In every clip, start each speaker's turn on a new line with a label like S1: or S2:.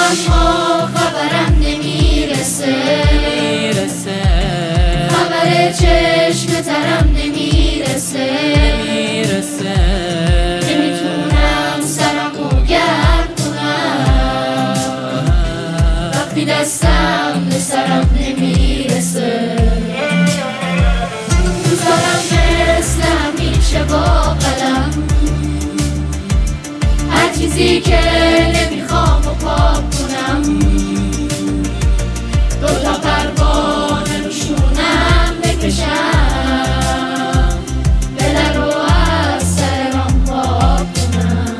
S1: اما خبرم نمیرسه، خبر چشم ترم نمیرسه، نمیتونم سرمو گرم کنم وقتی دستم به سرم نمیرسه. دوست دارم مثل همیشه با قلم هر چیزی که نمیخوام و پاک کنم، دوتا پروانه روشونم بکشم، دل رو از سرم پاک کنم.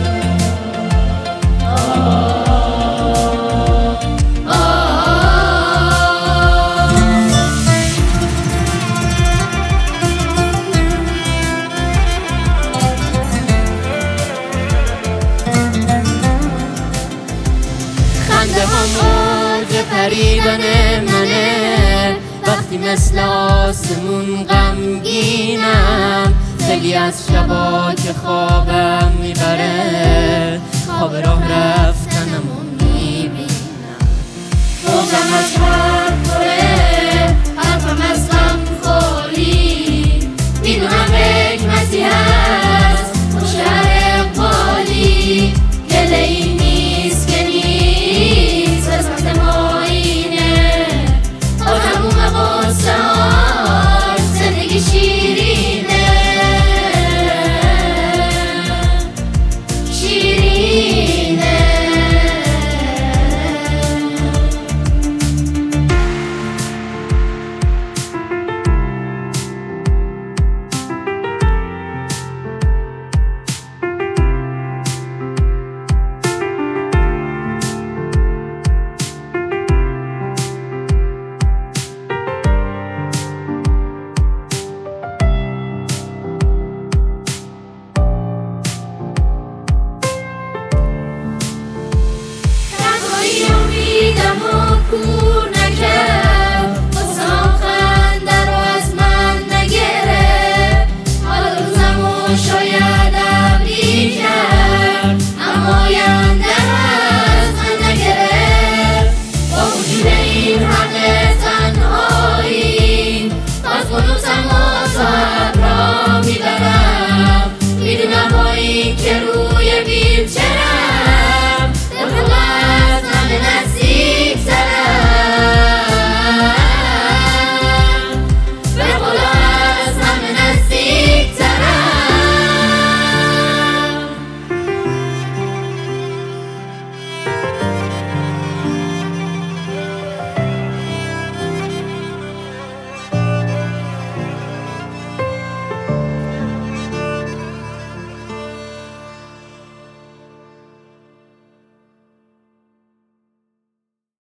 S1: خنده ها موج پریدن منه وقتی مثل آسمون غمگینم، خیلی از شبا که خوابم میبره خواب راه رفتنمو میبینم، موجم از